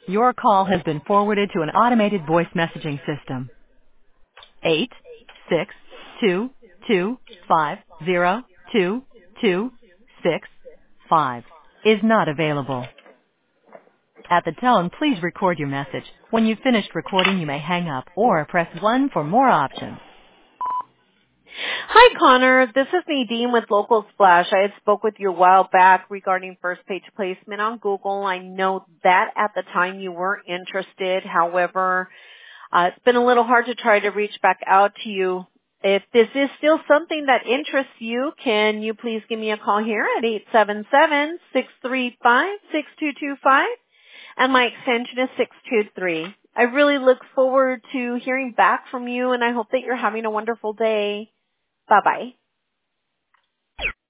Your call has been forwarded to an automated voice messaging system. 86225022665 is not available. At the tone, please record your message. When you've finished recording, you may hang up or press 1 for more options. Hi, Connor. This is Nadine with Local Splash. I had spoke with you a while back regarding first page placement on Google. I know that at the time you weren't interested. However, it's been a little hard to try to reach back out to you. If this is still something that interests you, can you please give me a call here at 877-635-6225? And my extension is 623. I really look forward to hearing back from you, and I hope that you're having a wonderful day. Bye-bye.